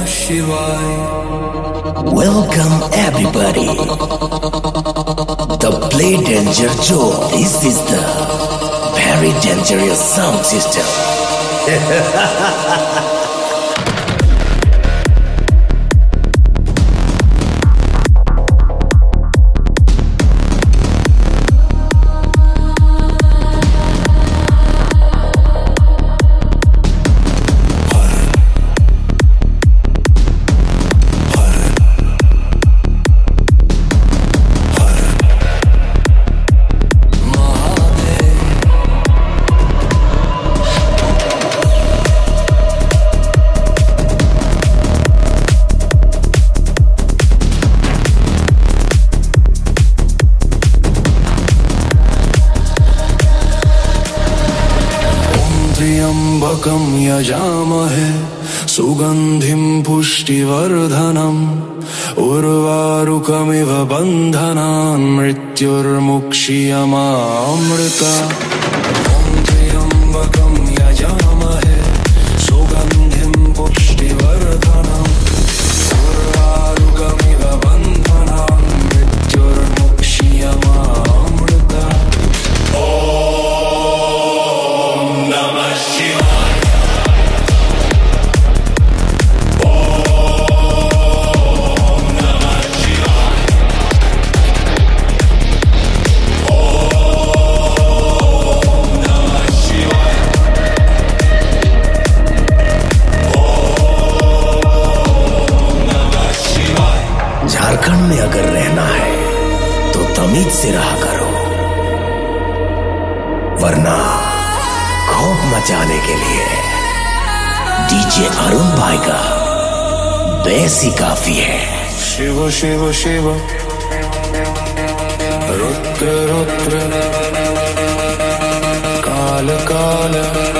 Welcome everybody. The Play Danger Zone. This is the very dangerous sound system. त्र्यंबकं यजामहे सुगंधिं पुष्टिवर्धनम् उर्वारुकमिव बन्धनान् मृत्युर्मुक्षीयमामृता त्र्यंबकं यजामहे सुगंधिं पुष्टिवर्धनम् उर्वारुकमिव बन्धनान् मृत्युर्मुक्षीयमामृता झारखंड में अगर रहना है तो तमीज से रहा करो, वरना खौफ मचाने के लिए डीजे अरुण भाई का बेस ही काफी है। शिव शिव शिव रुद्र रुद्र काल काल